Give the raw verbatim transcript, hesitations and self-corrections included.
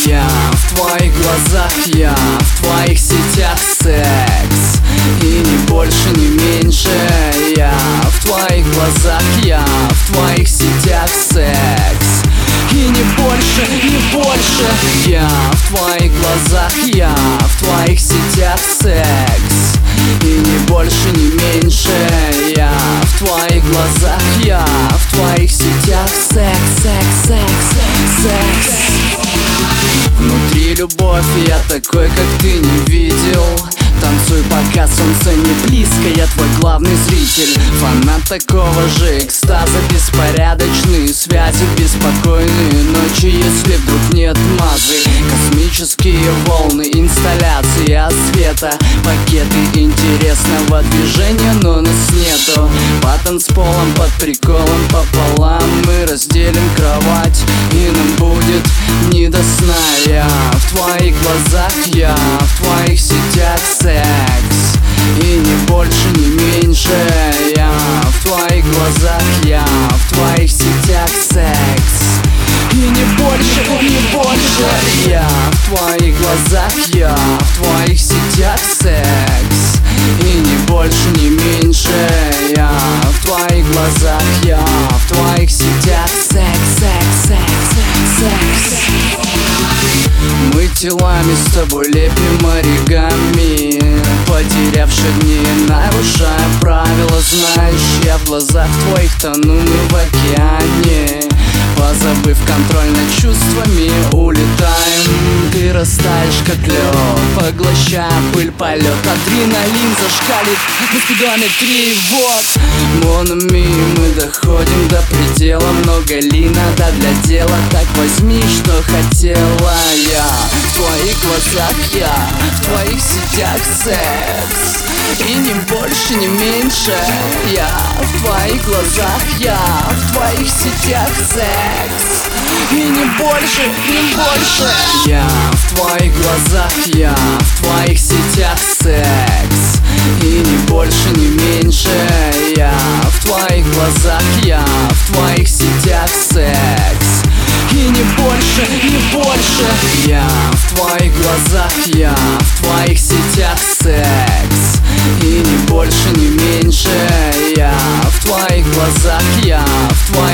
Я в твоих глазах, я в твоих сетях секс. И ни больше, ни меньше. Я в твоих глазах, я в твоих сетях секс. И не больше, не больше. Я в твоих глазах, я в твоих сетях секс. И не больше, не меньше. Я в твоих глазах, я в твоих сетях секс, секс, секс, секс. Внутри любовь, я такой, как ты не видел. Танцуй, пока солнце не близко, я твой главный зритель. Фанат такого же экстаза, беспорядочные связи, беспокойные ночи, если вдруг нет мазы. Космические волны, инсталляция света, пакеты интересного движения, но нас нету. По танцполам, под приколом пополам мы разделим кровать, и нам будет не до сна. Я в твоих глазах, я в твоих сетях секс. И не больше, не меньше. Я в твоих глазах, я в твоих сетях секс. И не больше, не больше. Я в твоих глазах, я в твоих сетях секс. И не больше, не меньше. Я в твоих глазах, я в твоих сетях секс, секс, секс, секс. Мы телами с тобой лепим оригами, потерявшие дни, нарушая правила. Знаешь, я в глазах твоих тону в океане. Позабыв контроль над чувствами, улетаем. Ты растаешь, как лед, поглощая пыль, полет. Адреналин зашкалит на спидометре. Вот, монами, мы доходим до предела. Много ли надо для дела? Так возьми, что хотела. Я в твоих глазах, я в твоих сетях секс. И не больше, не меньше. Я в твоих глазах, я в твоих сетях секс. И не больше, не больше. Я в твоих глазах, я в твоих сетях секс. И не больше, не меньше. Я в твоих глазах, я в твоих сетях секс. И не больше, не больше. Я в твоих глазах, я в твоих сетях секс. И не больше, не меньше. Я в твоих глазах, я в твоих